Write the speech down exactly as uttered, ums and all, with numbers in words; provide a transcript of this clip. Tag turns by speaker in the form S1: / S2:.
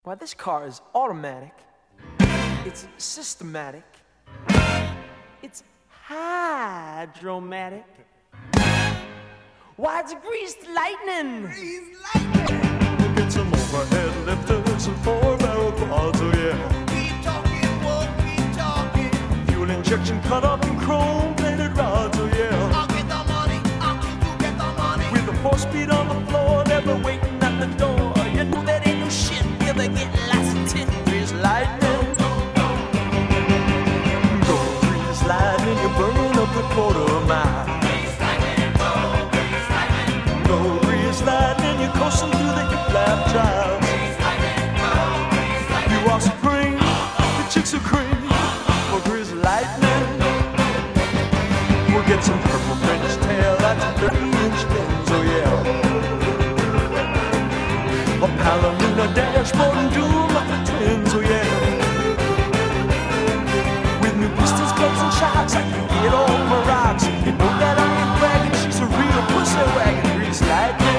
S1: Why, this car is automatic. It's systematic. It's hydromatic. Why, it's greased lightning.
S2: Greased lightning.
S3: Get some overhead lifters and four-barrel quads, oh yeah.
S2: Keep talking, won't keep talking.
S3: Fuel injection cut up in chrome-plated rods, oh yeah.
S2: I'll get the money, I'll you get the money.
S3: With a four-speed on the floor, never waiting at the door.
S1: You know that ain't no shit. You'll be getting lots of tin. Greased lightning.
S3: Go grease lightning, you're burning up the quarter mile.
S2: Greased lightning, go, greased lightning.
S3: Go grease lightning, you're coasting through the hip lap drive.
S2: Greased lightning, go, greased lightning.
S3: You are supreme, the chicks are cream. For grease lightning, we'll get some purple French tail, that's thirty-inch fins, oh yeah. A Palomino dashboard and doom of the twins, oh yeah. With new pistons, plugs, and shocks, I can get all my rocks. You know that I ain't bragging, she's a real pussy wagon. Grease lightning.